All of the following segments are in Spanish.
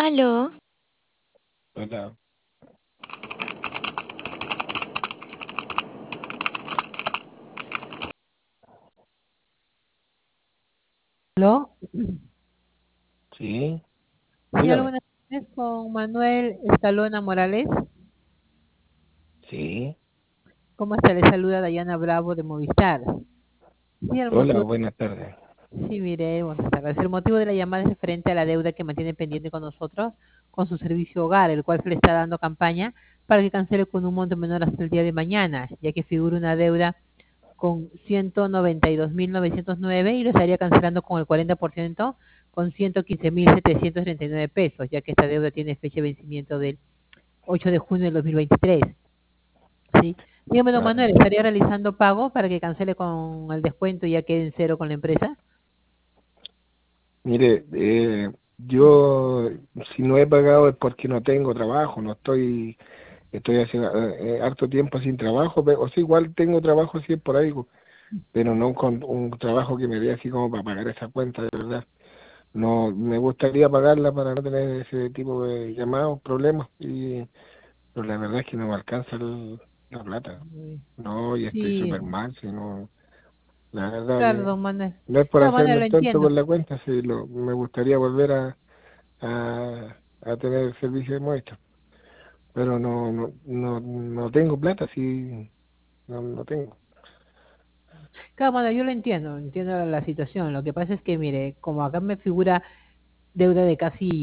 Aló, Hola. ¿Aló? Sí, Sí, dígame. algunas veces con Manuel Escalona Morales. Sí. ¿Cómo está? Le saluda Dayana Bravo de Movistar. Sí, el Hola, motivo, buenas tardes. sí, mire, buenas tardes. El motivo de la llamada es referente a la deuda que mantiene pendiente con nosotros, con su servicio hogar, el cual se le está dando campaña para que cancele con un monto menor hasta el día de mañana, ya que figura una deuda con 192.909 y lo estaría cancelando con el 40% con 115.739 pesos, ya que esta deuda tiene fecha de vencimiento del 8 de junio del 2023. ¿Sí? Dígame, don Ah, Manuel, ¿estaría realizando pago para que cancele con el descuento y ya quede en cero con la empresa? mire, yo si no he pagado es porque no tengo trabajo, estoy hace harto tiempo sin trabajo, o sea, igual tengo trabajo así por algo, pero no con un trabajo que me dé así como para pagar esa cuenta, de verdad. No, me gustaría pagarla para no tener ese tipo de llamados, problemas, pero la verdad es que no me alcanza la plata. No, y estoy Sí, súper mal, si no, la verdad claro, que don Manuel. no es por Claro, Manuel, hacerme lo el tonto entiendo. con la cuenta, si me gustaría volver a tener el servicio de muestra, pero no tengo plata, sí, no tengo. Claro, Manuel, yo lo entiendo, entiendo la situación. Lo que pasa es que, mire, como acá me figura deuda de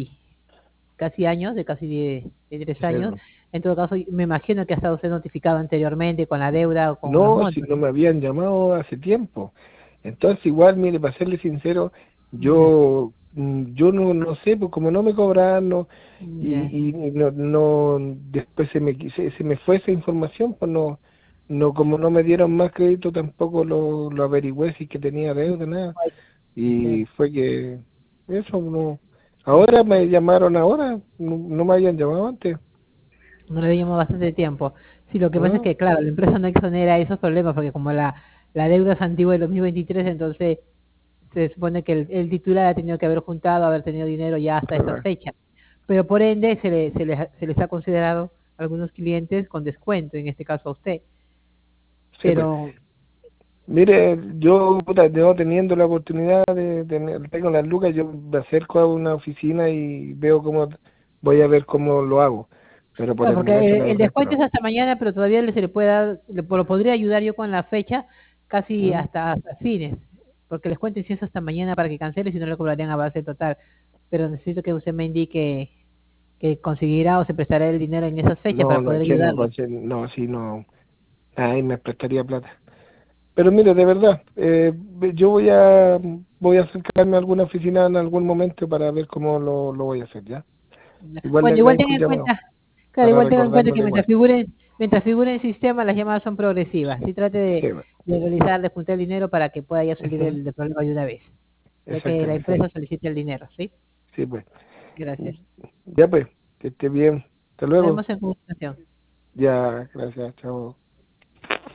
casi años, de casi de 3 años, Pero, en todo caso, me imagino que ha estado usted notificado anteriormente con la deuda o con los no, si montos, no ¿no? me habían llamado hace tiempo. Entonces, igual, mire, para serle sincero, Ya, yo no sé, pues como no me cobraron, no, ya. y después se me fue esa información, pues como no me dieron más crédito, tampoco lo averigüé si que tenía deuda, nada. Y fue que eso, no. Ahora me llamaron ahora, no me habían llamado antes. No le dimos bastante tiempo. Sí, lo que pasa es Ah, que, claro, la empresa no exonera esos problemas porque como la deuda es antigua del 2023, entonces se supone que el titular ha tenido que haber juntado, haber tenido dinero ya hasta esas ah, fechas. Pero por ende se les ha considerado a algunos clientes con descuento, en este caso a usted. sí, pues. Pero, Mire, yo, puta, yo teniendo la oportunidad de tener, tengo las lucas, yo me acerco a una oficina y veo voy a ver cómo lo hago. Pero por claro, el porque momento, la el verdad es que descuento no. es hasta mañana, pero todavía se le puede dar, lo podría ayudar yo con la fecha casi ¿Mm? hasta fines, porque el descuento sí es hasta mañana para que cancele, si no le cobrarían a base total. Pero necesito que usted me indique que conseguirá o se prestará el dinero en esas fechas para No, poder que no, ayudarlo. no, sí, no, ahí me prestaría plata. Pero mire, de verdad, yo voy a acercarme a alguna oficina en algún momento para ver cómo lo voy a hacer, ¿ya? Igual le Bueno, igual agradezco tenga el en llamado cuenta, claro, para igual tenga en cuenta recordarme que de muestra. mientras figure en el sistema, las llamadas son progresivas. Si trate Sí, de realizar, de juntar el dinero para que pueda ya salir ujú, del problema de una vez, ya que la exactamente. empresa solicite el dinero, ¿sí? Sí, pues. Gracias. Ya pues, que esté bien. Hasta luego. Estaremos en comunicación. Ya, gracias, chao.